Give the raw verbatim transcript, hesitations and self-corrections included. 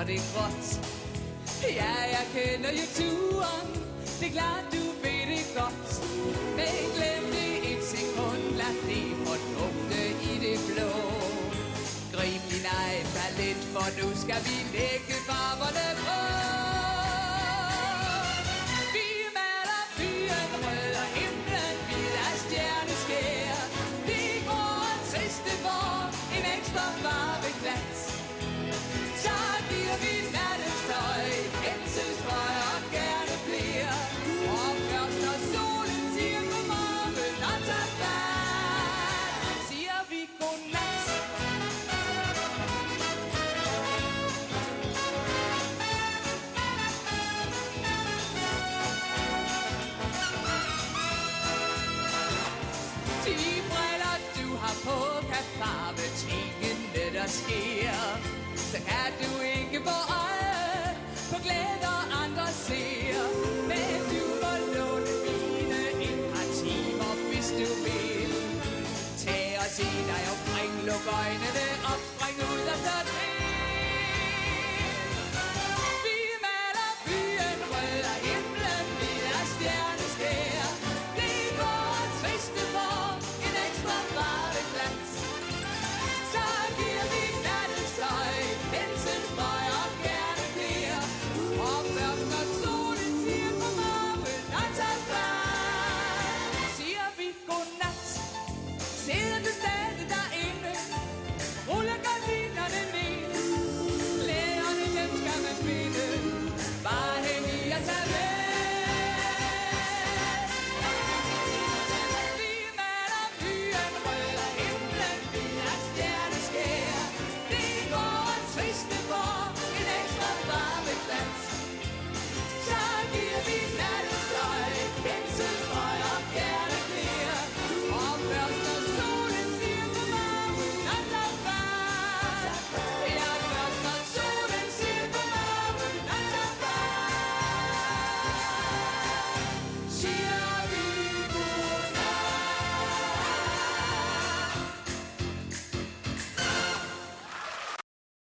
når det er gråt. Ja, jeg kender jo turen, det er klart, du ved det godt. Men glem det et sekund, lad det fordufte i det blå. Grib din egen palet, for nu skal vi lægge farverne på. Vi maler byen rød og himlen hvid af stjerneskær. Det går en triste for en ekstra varme glas. Så giver vi nattens tøj, penselstrøg og gerne flere. Og først når solen siger godmorgen og tager fat, siger vi godnat. De briller du har på kan farve tingene der sker.